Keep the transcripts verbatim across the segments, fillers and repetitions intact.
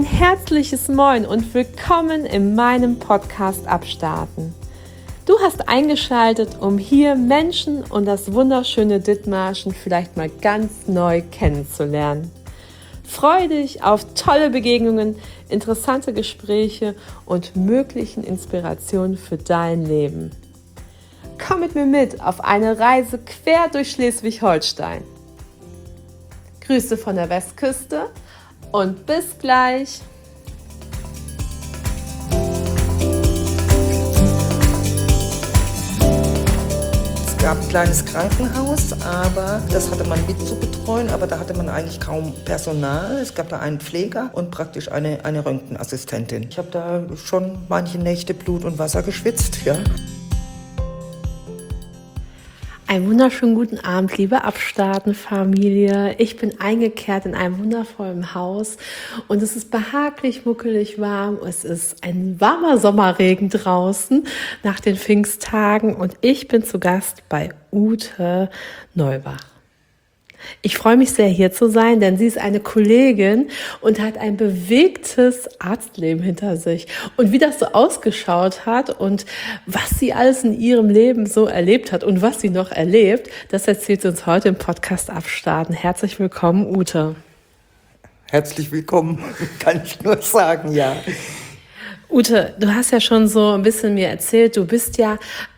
Ein herzliches Moin und willkommen in meinem Podcast Abstarten. Du hast eingeschaltet, um hier Menschen und das wunderschöne Dithmarschen vielleicht mal ganz neu kennenzulernen. Freue dich auf tolle Begegnungen, interessante Gespräche und möglichen Inspirationen für dein Leben. Komm mit mir mit auf eine Reise quer durch Schleswig-Holstein. Grüße von der Westküste und bis gleich. Es gab ein kleines Krankenhaus, aber das hatte man mit zu betreuen, aber da hatte man eigentlich kaum Personal. Es gab da einen Pfleger und praktisch eine, eine Röntgenassistentin. Ich habe da schon manche Nächte Blut und Wasser geschwitzt, ja. Einen wunderschönen guten Abend, liebe Abstarten-Familie. Ich bin eingekehrt in einem wundervollen Haus und es ist behaglich, muckelig warm. Es ist ein warmer Sommerregen draußen nach den Pfingsttagen und ich bin zu Gast bei Ute Neubach. Ich freue mich sehr, hier zu sein, denn sie ist eine Kollegin und hat ein bewegtes Arztleben hinter sich. Und wie das so ausgeschaut hat und was sie alles in ihrem Leben so erlebt hat und was sie noch erlebt, das erzählt sie uns heute im Podcast Abstarten. Herzlich willkommen, Ute. Herzlich willkommen, kann ich nur sagen, ja. Ute, du hast ja schon so ein bisschen mir erzählt, du bist ja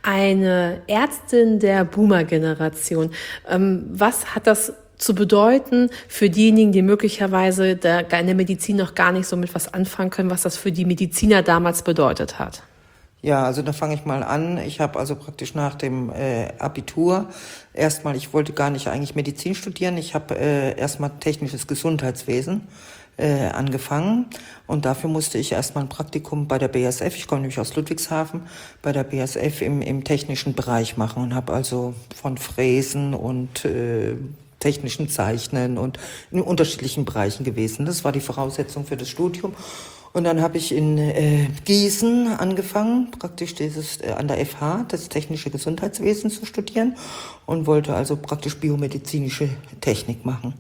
eine Ärztin der Boomer-Generation. Ähm, was hat das zu bedeuten für diejenigen, die möglicherweise in der Medizin noch gar nicht so mit was anfangen können, was das für die Mediziner damals bedeutet hat? Ja, also da fange ich mal an. Ich habe also praktisch nach dem äh, Abitur erstmal, ich wollte gar nicht eigentlich Medizin studieren, ich habe äh, erstmal technisches Gesundheitswesen Äh, angefangen und dafür musste ich erstmal ein Praktikum bei der B A S F, ich komme nämlich aus Ludwigshafen, bei der B A S F im, im technischen Bereich machen und habe also von Fräsen und äh, technischen Zeichnen und in unterschiedlichen Bereichen gewesen. Das war die Voraussetzung für das Studium. Und dann habe ich in äh, Gießen angefangen, praktisch dieses äh, an der F H, das technische Gesundheitswesen zu studieren und wollte also praktisch biomedizinische Technik machen.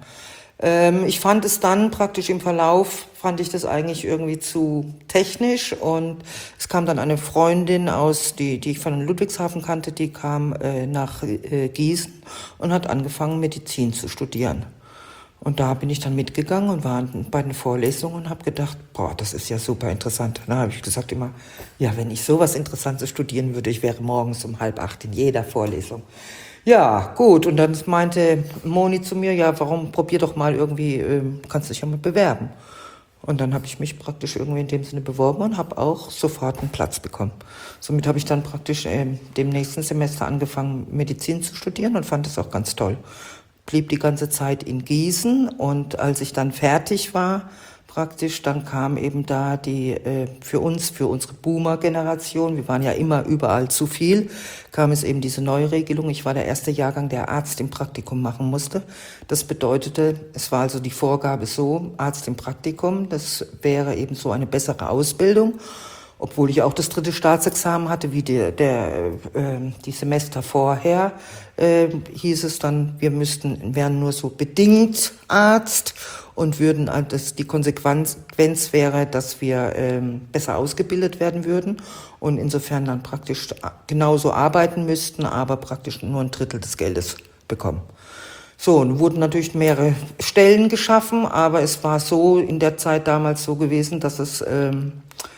Ich fand es dann praktisch im Verlauf, fand ich das eigentlich irgendwie zu technisch und es kam dann eine Freundin aus, die, die ich von Ludwigshafen kannte, die kam äh, nach äh, Gießen und hat angefangen Medizin zu studieren. Und da bin ich dann mitgegangen und war bei den Vorlesungen und habe gedacht, boah, das ist ja super interessant. Da habe ich gesagt immer, ja, wenn ich sowas Interessantes studieren würde, ich wäre morgens um halb acht in jeder Vorlesung. Ja, gut. Und dann meinte Moni zu mir, ja, warum probier doch mal irgendwie, äh, kannst dich ja mal bewerben. Und dann habe ich mich praktisch irgendwie in dem Sinne beworben und habe auch sofort einen Platz bekommen. Somit habe ich dann praktisch äh, dem nächsten Semester angefangen, Medizin zu studieren und fand es auch ganz toll. Blieb die ganze Zeit in Gießen und als ich dann fertig war, praktisch, dann kam eben da die, äh, für uns, für unsere Boomer-Generation, wir waren ja immer überall zu viel, kam es eben diese Neuregelung. Ich war der erste Jahrgang, der Arzt im Praktikum machen musste. Das bedeutete, es war also die Vorgabe so, Arzt im Praktikum, das wäre eben so eine bessere Ausbildung. Obwohl ich auch das dritte Staatsexamen hatte, wie der, der, äh, die Semester vorher, äh, hieß es dann, wir müssten, wären nur so bedingt Arzt und würden, das, die Konsequenz wäre, dass wir ähm, besser ausgebildet werden würden und insofern dann praktisch genauso arbeiten müssten, aber praktisch nur ein Drittel des Geldes bekommen. So, und wurden natürlich mehrere Stellen geschaffen, aber es war so in der Zeit damals so gewesen, dass es ähm,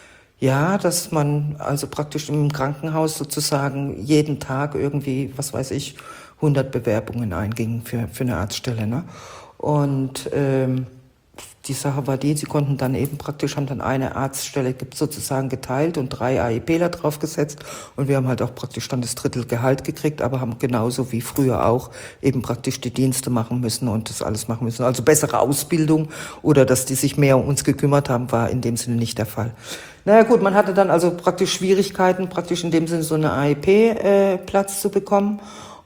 ja, dass man also praktisch im Krankenhaus sozusagen jeden Tag irgendwie, was weiß ich, hundert Bewerbungen eingingen für, für eine Arztstelle, ne? Und ähm, die Sache war die, sie konnten dann eben praktisch, haben dann eine Arztstelle sozusagen geteilt und drei AEPler draufgesetzt und wir haben halt auch praktisch dann das Drittel Gehalt gekriegt, aber haben genauso wie früher auch eben praktisch die Dienste machen müssen und das alles machen müssen. Also bessere Ausbildung oder dass die sich mehr um uns gekümmert haben, war in dem Sinne nicht der Fall. Naja gut, man hatte dann also praktisch Schwierigkeiten, praktisch in dem Sinne so eine A E P-Platz äh, zu bekommen.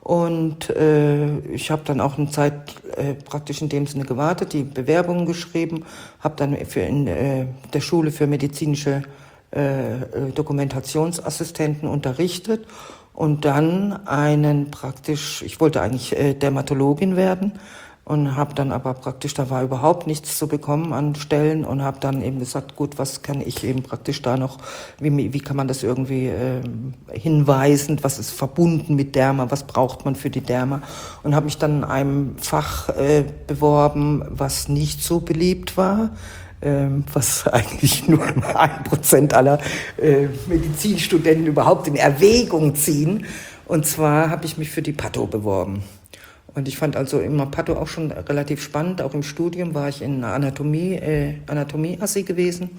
Und äh, ich habe dann auch eine Zeit äh, praktisch in dem Sinne gewartet, die Bewerbungen geschrieben, habe dann für in äh, der Schule für medizinische äh, Dokumentationsassistenten unterrichtet und dann einen praktisch, ich wollte eigentlich äh, Dermatologin werden, und habe dann aber praktisch, da war überhaupt nichts zu bekommen an Stellen und habe dann eben gesagt, gut, was kann ich eben praktisch da noch, wie, wie kann man das irgendwie äh, hinweisen, was ist verbunden mit Derma, was braucht man für die Derma, und habe mich dann in einem Fach äh, beworben, was nicht so beliebt war, ähm, was eigentlich nur ein Prozent aller äh, Medizinstudenten überhaupt in Erwägung ziehen. Und zwar habe ich mich für die Patho beworben. Und ich fand also immer Patho auch schon relativ spannend. Auch im Studium war ich in Anatomie, äh, Anatomie-Assi gewesen.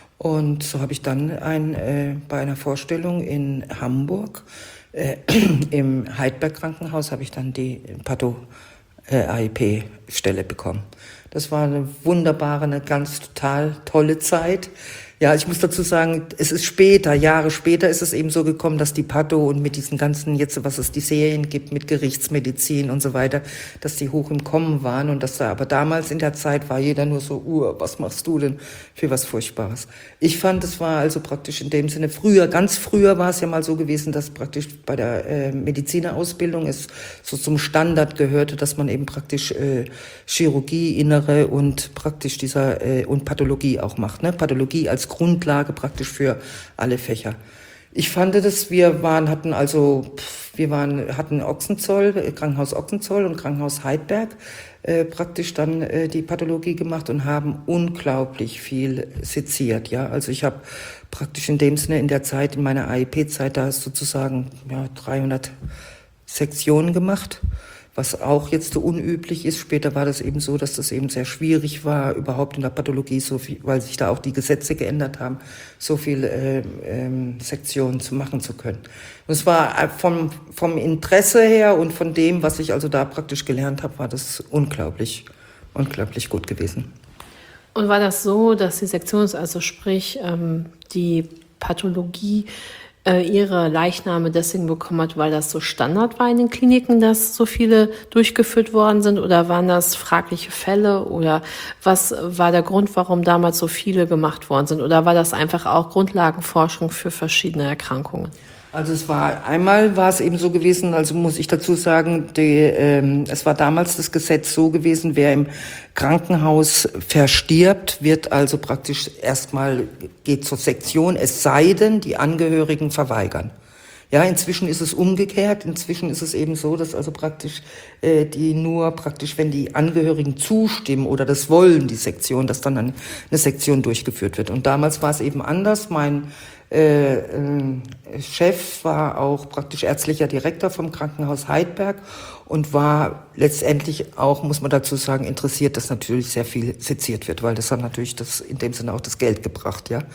Und so habe ich dann ein, äh, bei einer Vorstellung in Hamburg äh, im Heidberg-Krankenhaus habe ich dann die Patho äh, A I P-Stelle bekommen. Das war eine wunderbare, eine ganz total tolle Zeit. Ja, ich muss dazu sagen, es ist später, Jahre später ist es eben so gekommen, dass die Patho und mit diesen ganzen, jetzt was es die Serien gibt, mit Gerichtsmedizin und so weiter, dass die hoch im Kommen waren und dass da, aber damals in der Zeit war jeder nur so, uh, was machst du denn für was Furchtbares? Ich fand, es war also praktisch in dem Sinne, früher, ganz früher war es ja mal so gewesen, dass praktisch bei der äh, Medizinerausbildung es so zum Standard gehörte, dass man eben praktisch äh, Chirurgie, Innere und praktisch dieser, äh, und Pathologie auch macht, ne? Pathologie als Grundlage praktisch für alle Fächer. Ich fand das, wir waren, hatten also, wir waren, hatten Ochsenzoll, Krankenhaus Ochsenzoll und Krankenhaus Heidberg, äh, praktisch dann äh, die Pathologie gemacht und haben unglaublich viel seziert, ja. Also ich habe praktisch in dem Sinne in der Zeit, in meiner A I P-Zeit, da sozusagen, ja, dreihundert Sektionen gemacht, was auch jetzt so unüblich ist. Später war das eben so, dass das eben sehr schwierig war, überhaupt in der Pathologie, so viel, weil sich da auch die Gesetze geändert haben, so viele äh, ähm, Sektionen zu machen zu können. Und es war vom, vom Interesse her und von dem, was ich also da praktisch gelernt habe, war das unglaublich, unglaublich gut gewesen. Und war das so, dass die Sektion, also sprich ähm, die Pathologie, ihre Leichname deswegen bekommen hat, weil das so Standard war in den Kliniken, dass so viele durchgeführt worden sind, oder waren das fragliche Fälle, oder was war der Grund, warum damals so viele gemacht worden sind, oder war das einfach auch Grundlagenforschung für verschiedene Erkrankungen? Also es war, einmal war es eben so gewesen, also muss ich dazu sagen, die, ähm, es war damals das Gesetz so gewesen, wer im Krankenhaus verstirbt, wird also praktisch erstmal, geht zur Sektion, es sei denn, die Angehörigen verweigern. Ja, inzwischen ist es umgekehrt. Inzwischen ist es eben so, dass also praktisch äh, die nur praktisch, wenn die Angehörigen zustimmen oder das wollen, die Sektion, dass dann eine, eine Sektion durchgeführt wird. Und damals war es eben anders. Mein äh, äh, Chef war auch praktisch ärztlicher Direktor vom Krankenhaus Heidberg und war letztendlich auch, muss man dazu sagen, interessiert, dass natürlich sehr viel seziert wird, weil das hat natürlich das in dem Sinne auch das Geld gebracht, ja.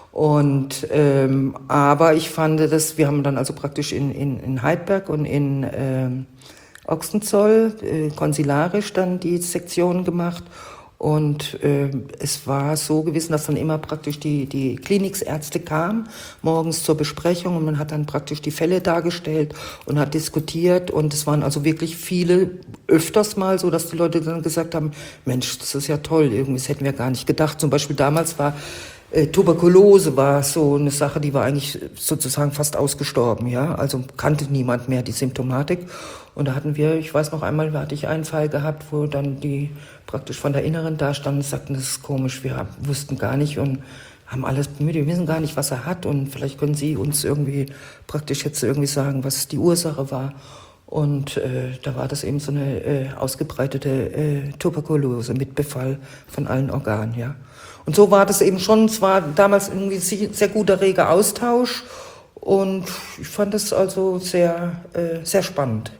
Und ähm, aber ich fand das, wir haben dann also praktisch in in, in Heidberg und in ähm, Ochsenzoll äh, konsularisch dann die Sektion gemacht. Und äh, es war so gewesen, dass dann immer praktisch die die Kliniksärzte kamen morgens zur Besprechung und man hat dann praktisch die Fälle dargestellt und hat diskutiert, und es waren also wirklich viele, öfters mal so, dass die Leute dann gesagt haben, Mensch, das ist ja toll, irgendwie, das hätten wir gar nicht gedacht. Zum Beispiel damals war Äh, Tuberkulose war so eine Sache, die war eigentlich sozusagen fast ausgestorben, ja. Also kannte niemand mehr die Symptomatik. Und da hatten wir, ich weiß noch einmal, da hatte ich einen Fall gehabt, wo dann die praktisch von der Inneren da standen und sagten, das ist komisch, wir haben, wussten gar nicht und haben alles bemüht, wir wissen gar nicht, was er hat, und vielleicht können Sie uns irgendwie praktisch jetzt irgendwie sagen, was die Ursache war. Und äh, da war das eben so eine äh, ausgebreitete äh, Tuberkulose mit Befall von allen Organen, ja. Und so war das eben schon, es war damals irgendwie ein sehr guter, reger Austausch, und ich fand das also sehr, äh, sehr spannend.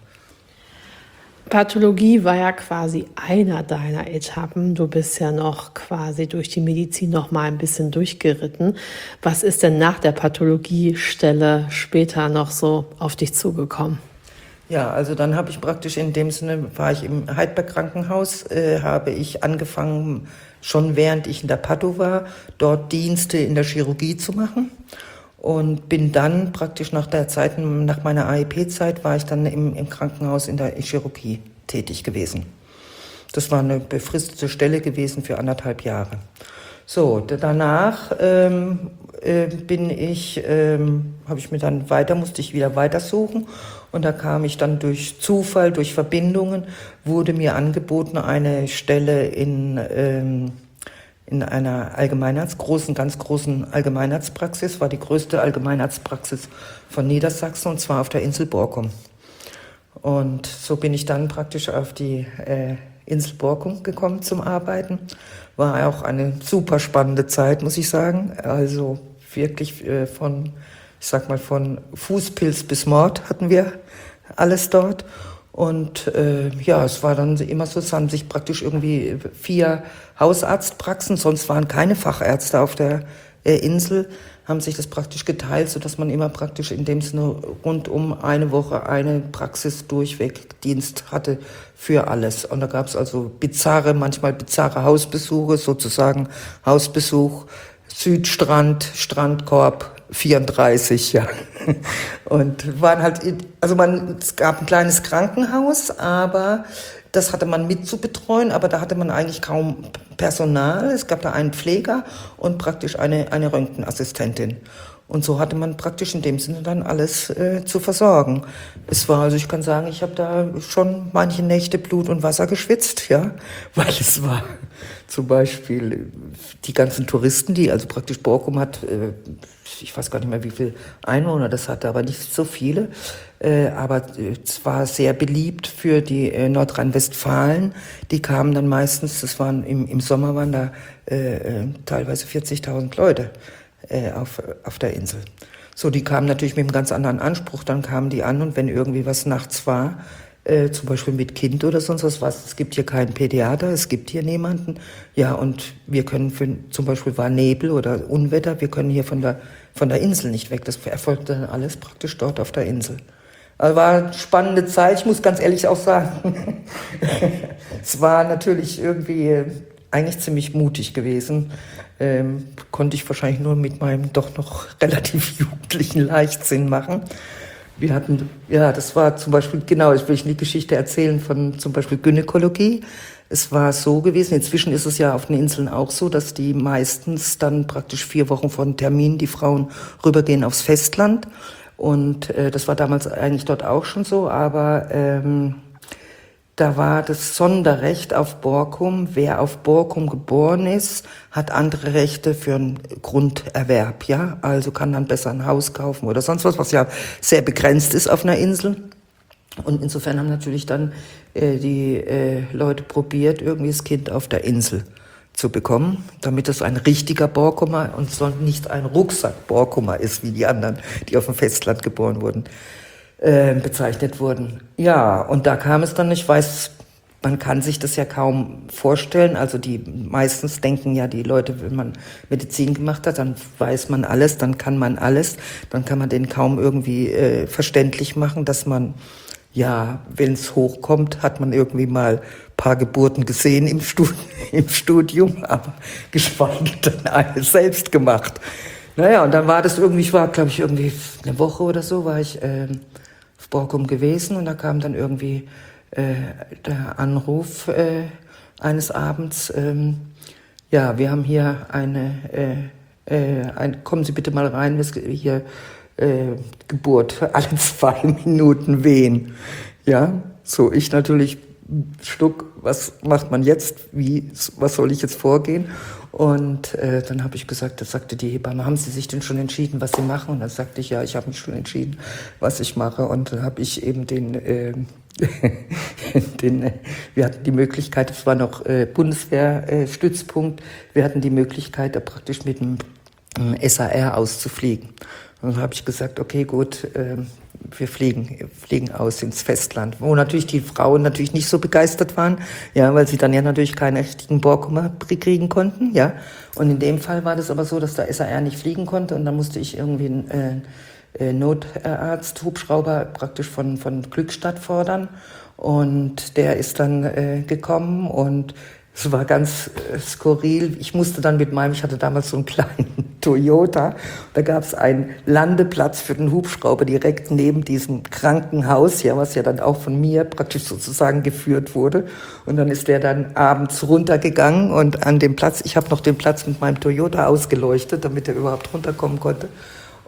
Pathologie war ja quasi einer deiner Etappen. Du bist ja noch quasi durch die Medizin noch mal ein bisschen durchgeritten. Was ist denn nach der Pathologiestelle später noch so auf dich zugekommen? Ja, also dann habe ich praktisch in dem Sinne, war ich im Heidberg-Krankenhaus, äh, habe ich angefangen, schon während ich in der Patho war, dort Dienste in der Chirurgie zu machen. Und bin dann praktisch nach der Zeit, nach meiner A I P-Zeit, war ich dann im, im Krankenhaus in der Chirurgie tätig gewesen. Das war eine befristete Stelle gewesen für anderthalb Jahre. So, danach ähm, äh, bin ich, ähm, habe ich mir dann weiter, musste ich wieder weitersuchen Und da kam ich dann durch Zufall, durch Verbindungen, wurde mir angeboten eine Stelle in, ähm, in einer Allgemeinarzt, großen, ganz großen Allgemeinarztpraxis, war die größte Allgemeinarztpraxis von Niedersachsen, und zwar auf der Insel Borkum. Und so bin ich dann praktisch auf die äh, Insel Borkum gekommen zum Arbeiten. War auch eine super spannende Zeit, muss ich sagen. Also wirklich äh, von, ich sag mal, von Fußpilz bis Mord hatten wir alles dort. Und äh, ja, es war dann immer so, es haben sich praktisch irgendwie vier Hausarztpraxen, sonst waren keine Fachärzte auf der äh, Insel, haben sich das praktisch geteilt, sodass man immer praktisch in dem Sinne rund um eine Woche eine Praxis durchweg Dienst hatte für alles. Und da gab es also bizarre, manchmal bizarre Hausbesuche, sozusagen Hausbesuch, Südstrand, Strandkorb, vierunddreißig, ja. Und waren halt, also man, es gab ein kleines Krankenhaus, aber das hatte man mit zu betreuen, aber da hatte man eigentlich kaum Personal. Es gab da einen Pfleger und praktisch eine, eine Röntgenassistentin. Und so hatte man praktisch in dem Sinne dann alles äh, zu versorgen. Es war, also ich kann sagen, ich habe da schon manche Nächte Blut und Wasser geschwitzt, ja, weil es war zum Beispiel die ganzen Touristen, die, also praktisch Borkum hat, äh, ich weiß gar nicht mehr, wie viele Einwohner das hatte, aber nicht so viele. Äh, aber es war sehr beliebt für die äh, Nordrhein-Westfalen. Die kamen dann meistens, das waren im, im Sommer waren da äh, äh, teilweise vierzigtausend Leute äh, auf, auf der Insel. So, die kamen natürlich mit einem ganz anderen Anspruch. Dann kamen die an, und wenn irgendwie was nachts war, äh, zum Beispiel mit Kind oder sonst was, was, es gibt hier keinen Pädiater, es gibt hier niemanden. Ja, und wir können für, zum Beispiel war Nebel oder Unwetter, wir können hier von der, von der Insel nicht weg. Das erfolgte dann alles praktisch dort auf der Insel. Also war eine spannende Zeit, ich muss ganz ehrlich auch sagen. Es war natürlich irgendwie eigentlich ziemlich mutig gewesen. Ähm, konnte ich wahrscheinlich nur mit meinem doch noch relativ jugendlichen Leichtsinn machen. Wir hatten, ja, das war zum Beispiel, genau, ich will die Geschichte erzählen von zum Beispiel Gynäkologie. Es war so gewesen, inzwischen ist es ja auf den Inseln auch so, dass die meistens dann praktisch vier Wochen vor dem Termin die Frauen rübergehen aufs Festland. Und äh, das war damals eigentlich dort auch schon so, aber ähm, da war das Sonderrecht auf Borkum. Wer auf Borkum geboren ist, hat andere Rechte für einen Grunderwerb, ja. Also kann dann besser ein Haus kaufen oder sonst was, was ja sehr begrenzt ist auf einer Insel. Und insofern haben natürlich dann äh, die äh, Leute probiert, irgendwie das Kind auf der Insel zu bekommen, damit es ein richtiger Borkumer und so nicht ein Rucksack-Borkumer ist, wie die anderen, die auf dem Festland geboren wurden, äh, bezeichnet wurden. Ja, und da kam es dann, ich weiß, man kann sich das ja kaum vorstellen, also die meistens denken ja die Leute, wenn man Medizin gemacht hat, dann weiß man alles, dann kann man alles, dann kann man denen kaum irgendwie äh, verständlich machen, dass man, ja, wenn es hochkommt, hat man irgendwie mal ein paar Geburten gesehen im, Stud- im Studium, aber geschweige denn eine selbst gemacht. Naja, und dann war das irgendwie, ich war, glaube ich, irgendwie eine Woche oder so, war ich äh, auf Borkum gewesen, und da kam dann irgendwie äh, der Anruf äh, eines Abends, ähm, ja, wir haben hier eine, äh, äh, ein, kommen Sie bitte mal rein, wir hier Äh, Geburt für alle zwei Minuten wehen. Ja, so ich natürlich Schluck, was macht man jetzt, wie, was soll ich jetzt vorgehen? Und äh, dann habe ich gesagt, das sagte die Hebamme, haben Sie sich denn schon entschieden, was Sie machen? Und dann sagte ich, ja, ich habe mich schon entschieden, was ich mache. Und dann habe ich eben den, äh, den äh, wir hatten die Möglichkeit, es war noch äh, Bundeswehrstützpunkt, äh, wir hatten die Möglichkeit, da praktisch mit dem äh, S A R auszufliegen. Und dann habe ich gesagt, okay, gut, äh, wir fliegen, fliegen aus ins Festland. Wo natürlich die Frauen natürlich nicht so begeistert waren, ja, weil sie dann ja natürlich keinen richtigen Borkumer kriegen konnten, ja. Und in dem Fall war das aber so, dass der S A R nicht fliegen konnte, und dann musste ich irgendwie einen äh, Notarzt, Hubschrauber praktisch von, von Glückstadt fordern. Und der ist dann äh, gekommen, und es war ganz äh, skurril. Ich musste dann mit meinem, ich hatte damals so einen kleinen Toyota, da gab es einen Landeplatz für den Hubschrauber direkt neben diesem Krankenhaus, ja, was ja dann auch von mir praktisch sozusagen geführt wurde. Und dann ist der dann abends runtergegangen, und an dem Platz, ich habe noch den Platz mit meinem Toyota ausgeleuchtet, damit er überhaupt runterkommen konnte.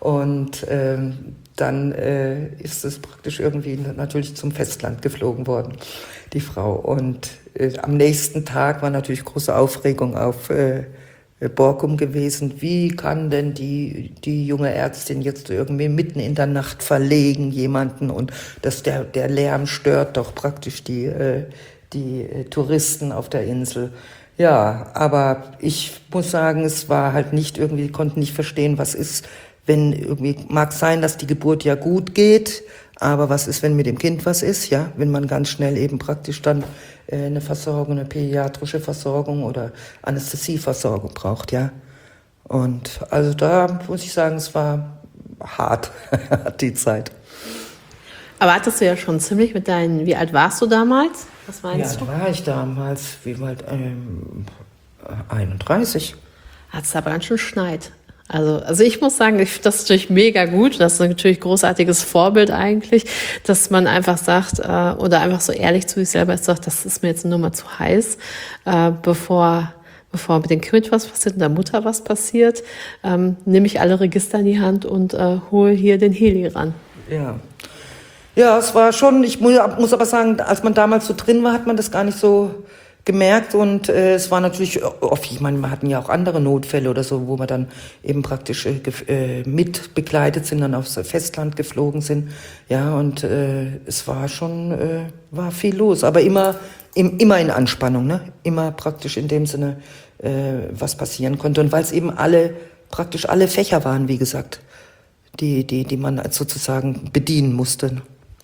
Und ähm, dann äh, ist es praktisch irgendwie natürlich zum Festland geflogen worden, die Frau. Und äh, am nächsten Tag war natürlich große Aufregung auf äh, Borkum gewesen. Wie kann denn die, die junge Ärztin jetzt irgendwie mitten in der Nacht verlegen, jemanden, und dass der, der Lärm stört doch praktisch die, äh, die äh, Touristen auf der Insel. Ja, aber ich muss sagen, es war halt nicht irgendwie, konnten nicht verstehen, was ist, wenn irgendwie, mag sein, dass die Geburt ja gut geht, aber was ist, wenn mit dem Kind was ist, ja, wenn man ganz schnell eben praktisch dann äh, eine Versorgung, eine pädiatrische Versorgung oder Anästhesieversorgung braucht, ja. Und also da muss ich sagen, es war hart, die Zeit. Aber hattest du ja schon ziemlich mit deinen, wie alt warst du damals? Was meinst du? Ja, war ich damals, wie alt, ähm, einunddreißig. Hat es aber ganz schön schneit. Also, also ich muss sagen, ich finde das natürlich mega gut. Das ist natürlich ein großartiges Vorbild eigentlich, dass man einfach sagt, äh, oder einfach so ehrlich zu sich selber ist, sagt, das ist mir jetzt eine Nummer zu heiß, äh, bevor, bevor mit dem Kind was passiert und der Mutter was passiert, ähm, nehme ich alle Register in die Hand und äh, hole hier den Heli ran. Ja. Ja, es war schon, ich muss, muss aber sagen, als man damals so drin war, hat man das gar nicht so gemerkt, und äh, es war natürlich oft, ich meine, wir hatten ja auch andere Notfälle oder so, wo wir dann eben praktisch äh, mit begleitet sind, dann aufs Festland geflogen sind, ja, und äh, es war schon, äh, war viel los, aber immer, im, immer in Anspannung, ne, immer praktisch in dem Sinne, äh, was passieren konnte, und weil es eben alle, praktisch alle Fächer waren, wie gesagt, die, die, die man sozusagen bedienen musste.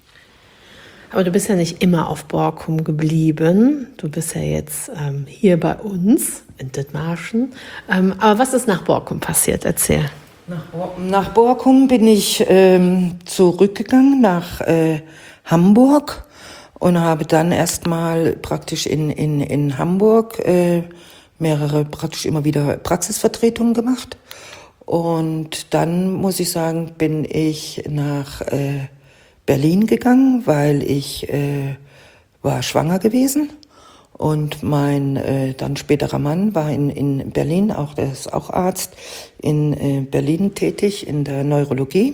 Aber du bist ja nicht immer auf Borkum geblieben. Du bist ja jetzt ähm, hier bei uns in Dithmarschen. Ähm, aber was ist nach Borkum passiert? Erzähl. Nach, Bor- nach Borkum bin ich ähm, zurückgegangen nach äh, Hamburg und habe dann erstmal praktisch in, in, in Hamburg äh, mehrere, praktisch immer wieder Praxisvertretungen gemacht. Und dann, muss ich sagen, bin ich nach äh, Berlin gegangen, weil ich äh, war schwanger gewesen, und mein äh, dann späterer Mann war in, in Berlin, auch der ist auch Arzt, in äh, Berlin tätig in der Neurologie,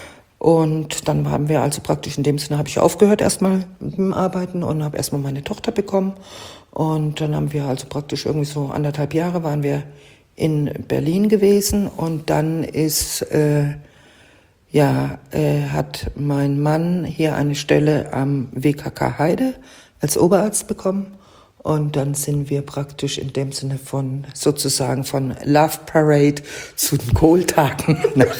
und dann haben wir also praktisch in dem Sinne, habe ich aufgehört erstmal mit dem Arbeiten und habe erstmal meine Tochter bekommen, und dann haben wir also praktisch irgendwie so anderthalb Jahre waren wir in Berlin gewesen, und dann ist äh, Ja, äh, hat mein Mann hier eine Stelle am W K K Heide als Oberarzt bekommen, und dann sind wir praktisch in dem Sinne von sozusagen von Love Parade zu den Kohltagen nach,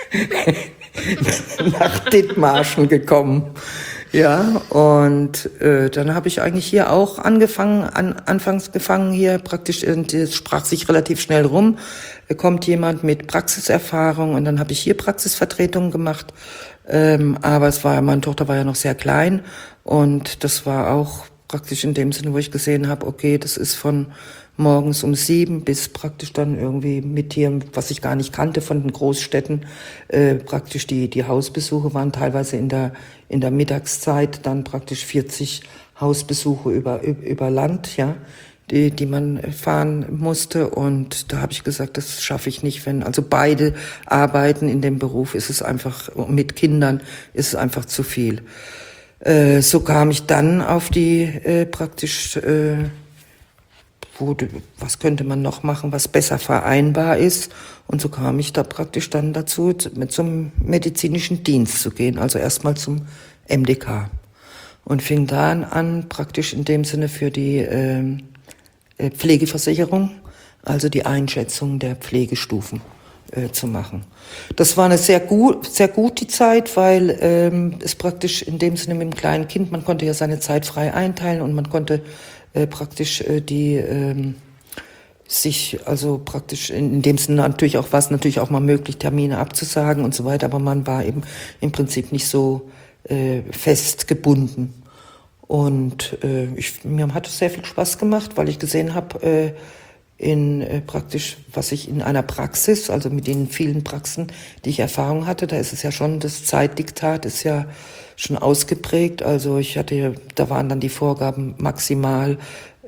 nach Dithmarschen gekommen. Ja, und äh, dann habe ich eigentlich hier auch angefangen, an, anfangs gefangen hier praktisch, und es sprach sich relativ schnell rum, kommt jemand mit Praxiserfahrung, und dann habe ich hier Praxisvertretungen gemacht, ähm, aber es war, meine Tochter war ja noch sehr klein, und das war auch praktisch in dem Sinne, wo ich gesehen habe, okay, das ist von morgens um sieben bis praktisch dann irgendwie mit hier, was ich gar nicht kannte von den Großstädten, äh, praktisch die die Hausbesuche waren teilweise in der in der Mittagszeit dann praktisch vierzig Hausbesuche über über Land, ja, die die man fahren musste, und da habe ich gesagt, das schaffe ich nicht, wenn also beide arbeiten in dem Beruf, ist es einfach, mit Kindern ist es einfach zu viel. Äh, so kam ich dann auf die äh, praktisch äh, Wo, was könnte man noch machen, was besser vereinbar ist. Und so kam ich da praktisch dann dazu, mit zum medizinischen Dienst zu gehen, also erstmal zum M D K. Und fing dann an, praktisch in dem Sinne für die äh, Pflegeversicherung, also die Einschätzung der Pflegestufen äh, zu machen. Das war eine sehr gut, sehr gute Zeit, weil ähm, es praktisch in dem Sinne mit dem kleinen Kind, man konnte ja seine Zeit frei einteilen, und man konnte Äh, praktisch äh, die ähm, sich, also praktisch in, in dem Sinne natürlich auch, war es natürlich auch mal möglich, Termine abzusagen und so weiter, aber man war eben im Prinzip nicht so äh, fest gebunden. Und äh, ich, mir hat es sehr viel Spaß gemacht, weil ich gesehen habe, äh, in äh, praktisch, was ich in einer Praxis, also mit den vielen Praxen, die ich Erfahrung hatte, da ist es ja schon, das Zeitdiktat ist ja schon ausgeprägt. Also ich hatte, da waren dann die Vorgaben maximal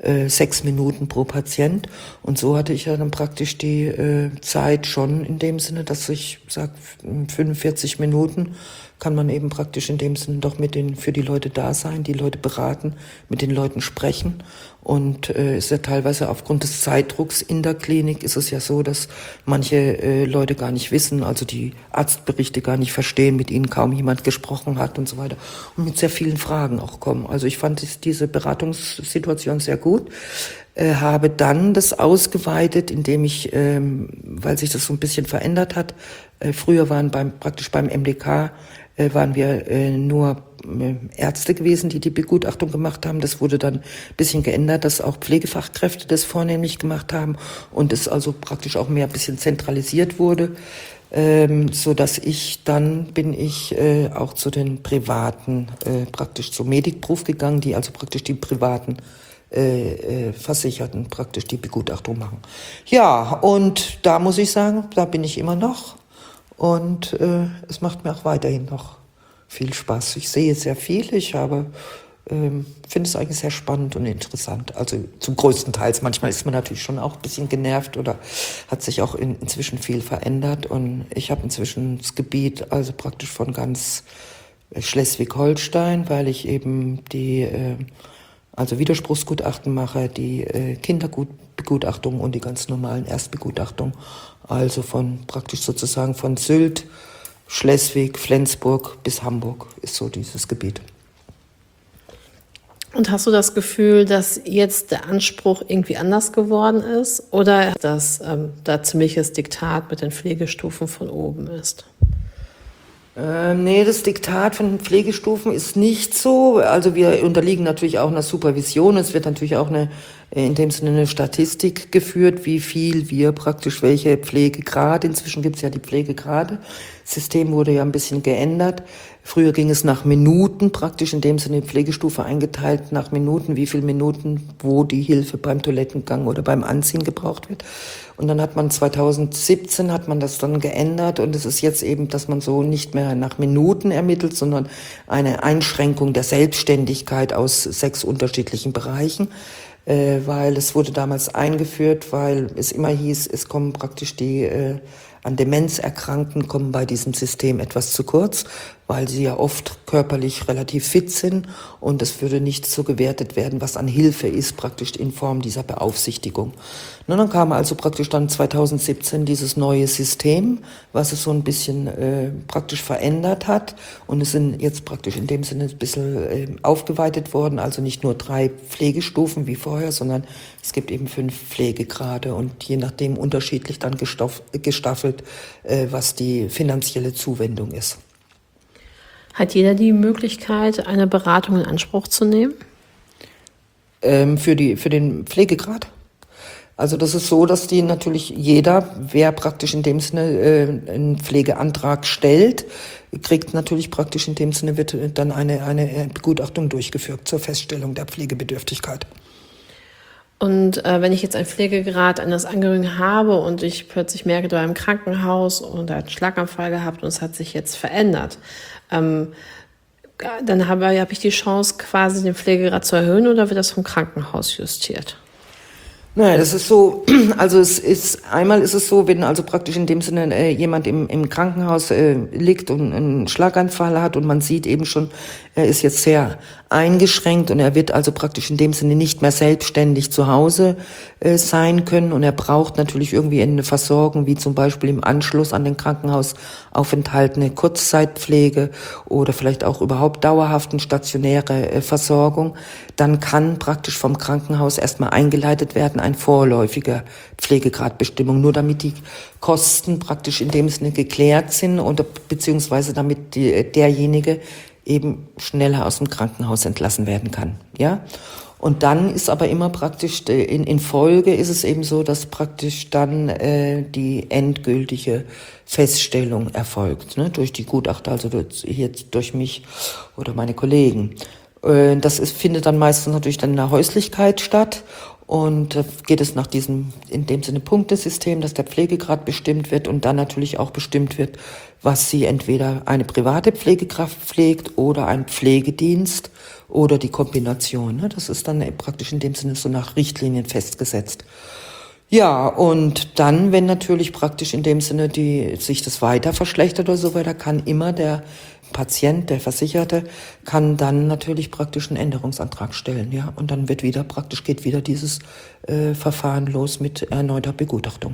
äh, sechs Minuten pro Patient. Und so hatte ich ja dann praktisch die äh, Zeit schon in dem Sinne, dass ich sage, fünfundvierzig Minuten kann man eben praktisch in dem Sinne doch mit den für die Leute da sein, die Leute beraten, mit den Leuten sprechen. Und äh, ist ja teilweise aufgrund des Zeitdrucks in der Klinik ist es ja so, dass manche äh, Leute gar nicht wissen, also die Arztberichte gar nicht verstehen, mit ihnen kaum jemand gesprochen hat und so weiter und mit sehr vielen Fragen auch kommen. Also ich fand diese Beratungssituation sehr gut, äh, habe dann das ausgeweitet, indem ich, ähm, weil sich das so ein bisschen verändert hat, äh, früher waren beim praktisch beim M D K äh, waren wir äh, nur äh, Ärzte gewesen, die die Begutachtung gemacht haben. Das wurde dann ein bisschen geändert, dass auch Pflegefachkräfte das vornehmlich gemacht haben und es also praktisch auch mehr ein bisschen zentralisiert wurde, ähm, so dass ich dann bin ich äh, auch zu den privaten, äh, praktisch zum Medikproof gegangen, die also praktisch die privaten äh, äh, Versicherten praktisch die Begutachtung machen. Ja, und da muss ich sagen, da bin ich immer noch. Und äh, es macht mir auch weiterhin noch viel Spaß. Ich sehe sehr viel, ich habe, ähm, finde es eigentlich sehr spannend und interessant. Also zum größten Teil. Manchmal ist man natürlich schon auch ein bisschen genervt oder hat sich auch in, inzwischen viel verändert. Und ich habe inzwischen das Gebiet also praktisch von ganz Schleswig-Holstein, weil ich eben die äh, also Widerspruchsgutachten mache, die äh, Kinderbegutachtung und die ganz normalen Erstbegutachtungen. Also von praktisch sozusagen von Sylt, Schleswig, Flensburg bis Hamburg ist so dieses Gebiet. Und hast du das Gefühl, dass jetzt der Anspruch irgendwie anders geworden ist oder dass ähm, da ziemliches Diktat mit den Pflegestufen von oben ist? Ähm, nee, das Diktat von den Pflegestufen ist nicht so. Also wir unterliegen natürlich auch einer Supervision. Es wird natürlich auch eine, in dem Sinne eine Statistik geführt, wie viel wir praktisch welche Pflegegrade, inzwischen gibt es ja die Pflegegrade. Das System wurde ja ein bisschen geändert. Früher ging es nach Minuten, praktisch in dem Sinne die Pflegestufe eingeteilt, nach Minuten, wie viele Minuten, wo die Hilfe beim Toilettengang oder beim Anziehen gebraucht wird. Und dann hat man zweitausendsiebzehn hat man das dann geändert und es ist jetzt eben, dass man so nicht mehr nach Minuten ermittelt, sondern eine Einschränkung der Selbstständigkeit aus sechs unterschiedlichen Bereichen, äh, weil es wurde damals eingeführt, weil es immer hieß, es kommen praktisch die äh, an Demenz Erkrankten kommen bei diesem System etwas zu kurz, weil sie ja oft körperlich relativ fit sind und es würde nicht so gewertet werden, was an Hilfe ist, praktisch in Form dieser Beaufsichtigung. Und dann kam also praktisch dann zweitausendsiebzehn dieses neue System, was es so ein bisschen äh, praktisch verändert hat und es sind jetzt praktisch in dem Sinne ein bisschen äh, aufgeweitet worden, also nicht nur drei Pflegestufen wie vorher, sondern es gibt eben fünf Pflegegrade und je nachdem unterschiedlich dann gestoff, gestaffelt, äh, was die finanzielle Zuwendung ist. Hat jeder die Möglichkeit, eine Beratung in Anspruch zu nehmen? Ähm, für die, für den Pflegegrad? Also das ist so, dass die natürlich jeder, wer praktisch in dem Sinne äh, einen Pflegeantrag stellt, kriegt natürlich praktisch in dem Sinne wird dann eine, eine Begutachtung durchgeführt zur Feststellung der Pflegebedürftigkeit. Und äh, wenn ich jetzt einen Pflegegrad eines Angehörigen habe und ich plötzlich merke, du war im Krankenhaus und er hat einen Schlaganfall gehabt und es hat sich jetzt verändert, ähm, dann habe, habe ich die Chance, quasi den Pflegegrad zu erhöhen oder wird das vom Krankenhaus justiert? Naja, das ist so, also es ist, einmal ist es so, wenn also praktisch in dem Sinne äh, jemand im, im Krankenhaus äh, liegt und einen Schlaganfall hat und man sieht eben schon, er ist jetzt sehr eingeschränkt und er wird also praktisch in dem Sinne nicht mehr selbstständig zu Hause äh, sein können und er braucht natürlich irgendwie eine Versorgung, wie zum Beispiel im Anschluss an den Krankenhausaufenthalt eine Kurzzeitpflege oder vielleicht auch überhaupt dauerhaften stationäre äh, Versorgung, dann kann praktisch vom Krankenhaus erstmal eingeleitet werden, ein vorläufiger Pflegegradbestimmung, nur damit die Kosten praktisch in dem Sinne geklärt sind oder beziehungsweise damit die, derjenige eben schneller aus dem Krankenhaus entlassen werden kann, ja. Und dann ist aber immer praktisch, in, in Folge ist es eben so, dass praktisch dann äh, die endgültige Feststellung erfolgt, ne, durch die Gutachter, also durch, jetzt durch mich oder meine Kollegen. Äh, das ist, findet dann meistens natürlich dann in der Häuslichkeit statt. Und da geht es nach diesem, in dem Sinne Punktesystem, dass der Pflegegrad bestimmt wird und dann natürlich auch bestimmt wird, was sie entweder eine private Pflegekraft pflegt oder ein Pflegedienst oder die Kombination. Ne? Das ist dann praktisch in dem Sinne so nach Richtlinien festgesetzt. Ja, und dann, wenn natürlich praktisch in dem Sinne die sich das weiter verschlechtert oder so weiter, kann immer der Patient, der Versicherte, kann dann natürlich praktisch einen Änderungsantrag stellen, ja, und dann wird wieder praktisch geht wieder dieses äh, Verfahren los mit erneuter Begutachtung.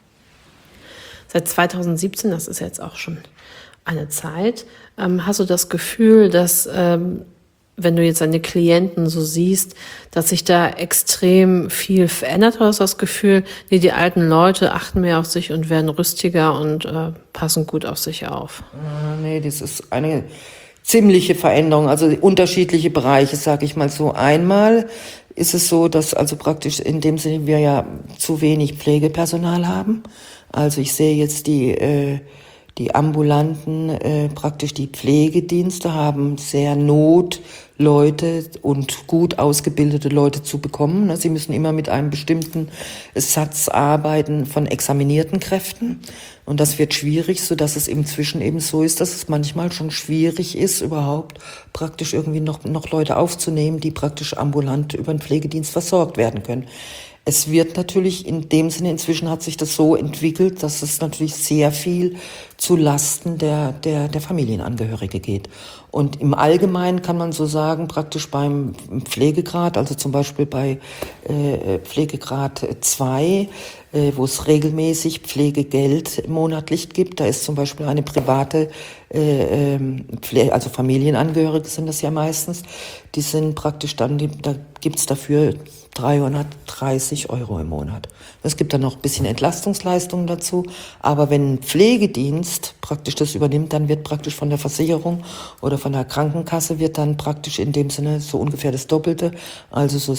Seit zweitausendsiebzehn, das ist jetzt auch schon eine Zeit, ähm, hast du das Gefühl, dass ähm, wenn du jetzt deine Klienten so siehst, dass sich da extrem viel verändert, oder hast du das Gefühl, nee, die alten Leute achten mehr auf sich und werden rüstiger und äh, passen gut auf sich auf? Äh, nee, das ist eine ziemliche Veränderung, also unterschiedliche Bereiche, sage ich mal so. Einmal ist es so, dass also praktisch in dem Sinne wir ja zu wenig Pflegepersonal haben. Also ich sehe jetzt die äh, die ambulanten, äh, praktisch die Pflegedienste haben sehr Not, Leute und gut ausgebildete Leute zu bekommen. Sie müssen immer mit einem bestimmten Satz arbeiten von examinierten Kräften. Und das wird schwierig, so dass es inzwischen eben so ist, dass es manchmal schon schwierig ist, überhaupt praktisch irgendwie noch, noch Leute aufzunehmen, die praktisch ambulant über den Pflegedienst versorgt werden können. Es wird natürlich in dem Sinne, inzwischen hat sich das so entwickelt, dass es natürlich sehr viel zu Lasten der, der, der Familienangehörige geht. Und im Allgemeinen kann man so sagen, praktisch beim Pflegegrad, also zum Beispiel bei äh, Pflegegrad zwei, äh, wo es regelmäßig Pflegegeld monatlich gibt, da ist zum Beispiel eine private, äh, Pflege, also Familienangehörige sind das ja meistens, die sind praktisch dann, die, da gibt's dafür dreihundertdreißig Euro im Monat. Es gibt dann noch ein bisschen Entlastungsleistungen dazu, aber wenn ein Pflegedienst praktisch das übernimmt, dann wird praktisch von der Versicherung oder von der Krankenkasse wird dann praktisch in dem Sinne so ungefähr das Doppelte, also so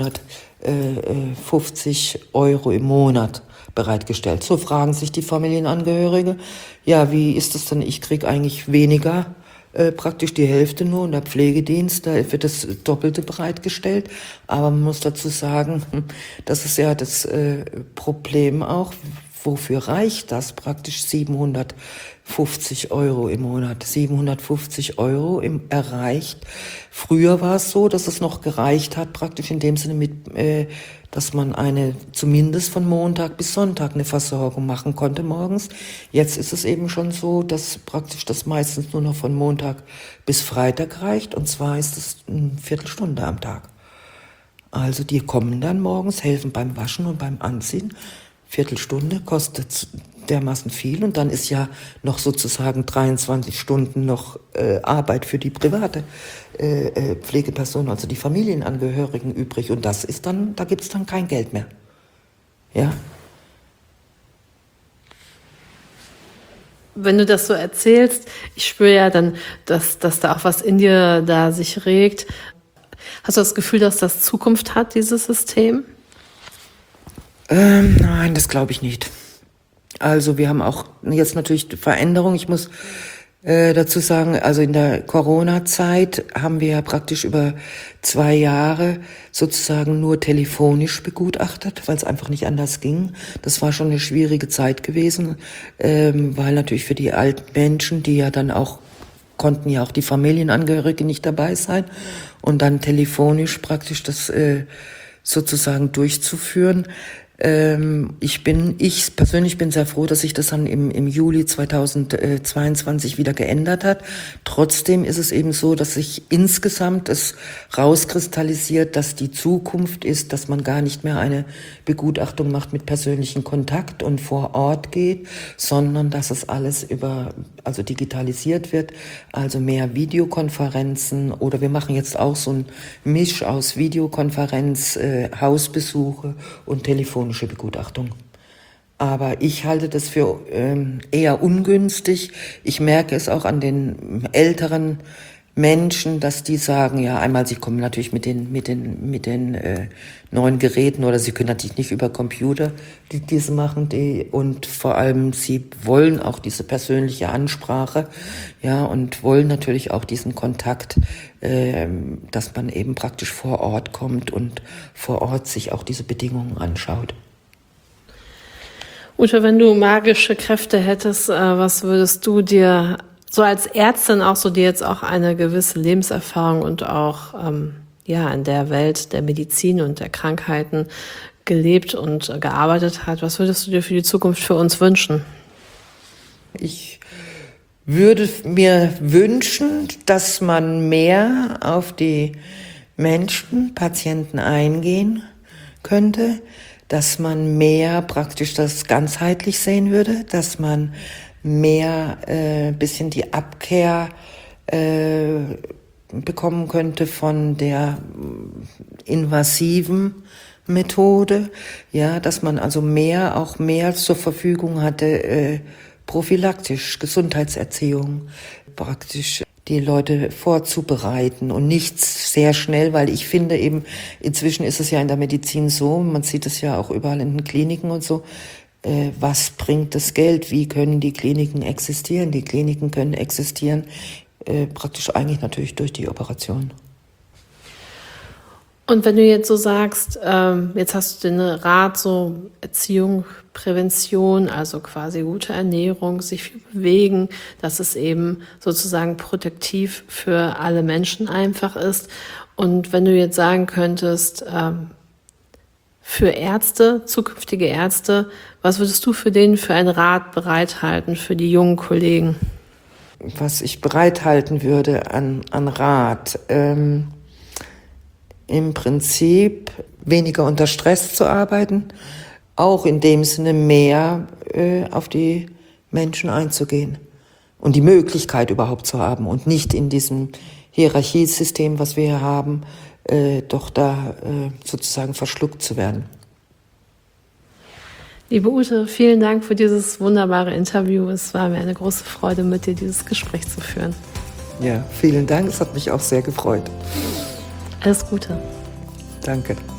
siebenhundertfünfzig Euro im Monat bereitgestellt. So fragen sich die Familienangehörige, ja, wie ist das denn, ich kriege eigentlich weniger, Äh, praktisch die Hälfte nur, und der Pflegedienst, da wird das Doppelte bereitgestellt. Aber man muss dazu sagen, das ist ja das äh, Problem auch, wofür reicht das praktisch siebenhundertfünfzig Euro im Monat? siebenhundertfünfzig Euro im, erreicht. Früher war es so, dass es noch gereicht hat, praktisch in dem Sinne mit, äh, dass man eine zumindest von Montag bis Sonntag eine Versorgung machen konnte morgens. Jetzt ist es eben schon so, dass praktisch das meistens nur noch von Montag bis Freitag reicht. Und zwar ist es eine Viertelstunde am Tag. Also die kommen dann morgens, helfen beim Waschen und beim Anziehen. Viertelstunde kostet dermaßen viel, und dann ist ja noch sozusagen dreiundzwanzig Stunden noch äh, Arbeit für die private äh, äh, Pflegeperson, also die Familienangehörigen übrig, und das ist dann, da gibt's dann kein Geld mehr. Ja. Wenn du das so erzählst, ich spüre ja dann, dass, dass da auch was in dir da sich regt. Hast du das Gefühl, dass das Zukunft hat, dieses System? Ähm, nein, das glaube ich nicht. Also wir haben auch jetzt natürlich Veränderungen. Ich muss äh, dazu sagen, also in der Corona-Zeit haben wir ja praktisch über zwei Jahre sozusagen nur telefonisch begutachtet, weil es einfach nicht anders ging. Das war schon eine schwierige Zeit gewesen, ähm, weil natürlich für die alten Menschen, die ja dann auch konnten ja auch die Familienangehörige nicht dabei sein, und dann telefonisch praktisch das äh, sozusagen durchzuführen. Ähm, ich bin, ich persönlich bin sehr froh, dass sich das dann im, im Juli zweitausendzweiundzwanzig wieder geändert hat. Trotzdem ist es eben so, dass sich insgesamt es rauskristallisiert, dass die Zukunft ist, dass man gar nicht mehr eine Begutachtung macht mit persönlichem Kontakt und vor Ort geht, sondern dass es alles über, also digitalisiert wird, also mehr Videokonferenzen, oder wir machen jetzt auch so ein Misch aus Videokonferenz, äh, Hausbesuche und Telefon Begutachtung. Aber ich halte das für ähm, eher ungünstig. Ich merke es auch an den älteren Menschen, dass die sagen, ja, einmal, sie kommen natürlich mit den mit den mit den äh, neuen Geräten, oder sie können natürlich nicht über Computer die, diese machen, die, und vor allem sie wollen auch diese persönliche Ansprache, ja, und wollen natürlich auch diesen Kontakt, äh, dass man eben praktisch vor Ort kommt und vor Ort sich auch diese Bedingungen anschaut. Ute, wenn du magische Kräfte hättest, was würdest du dir so als Ärztin auch, so die jetzt auch eine gewisse Lebenserfahrung und auch ähm, ja in der Welt der Medizin und der Krankheiten gelebt und gearbeitet hat, was würdest du dir für die Zukunft für uns wünschen? Ich würde mir wünschen, dass man mehr auf die Menschen, Patienten eingehen könnte, dass man mehr praktisch das ganzheitlich sehen würde, dass man mehr äh, bisschen die Abkehr äh, bekommen könnte von der invasiven Methode, ja, dass man also mehr, auch mehr zur Verfügung hatte, äh, prophylaktisch, Gesundheitserziehung, praktisch die Leute vorzubereiten und nicht sehr schnell, weil ich finde eben, inzwischen ist es ja in der Medizin so, man sieht es ja auch überall in den Kliniken und so, äh, was bringt das Geld, wie können die Kliniken existieren? Die Kliniken können existieren, äh, praktisch eigentlich natürlich durch die Operation. Und wenn du jetzt so sagst, ähm, jetzt hast du den Rat so Erziehung, Prävention, also quasi gute Ernährung, sich viel bewegen, dass es eben sozusagen protektiv für alle Menschen einfach ist. Und wenn du jetzt sagen könntest, ähm, für Ärzte, zukünftige Ärzte, was würdest du für denen für einen Rat bereithalten, für die jungen Kollegen? Was ich bereithalten würde an, an Rat, ähm, im Prinzip weniger unter Stress zu arbeiten, auch in dem Sinne mehr äh, auf die Menschen einzugehen und die Möglichkeit überhaupt zu haben und nicht in diesem Hierarchiesystem, was wir hier haben, äh, doch da äh, sozusagen verschluckt zu werden. Liebe Ute, vielen Dank für dieses wunderbare Interview. Es war mir eine große Freude, mit dir dieses Gespräch zu führen. Ja, vielen Dank. Es hat mich auch sehr gefreut. Alles Gute. Danke.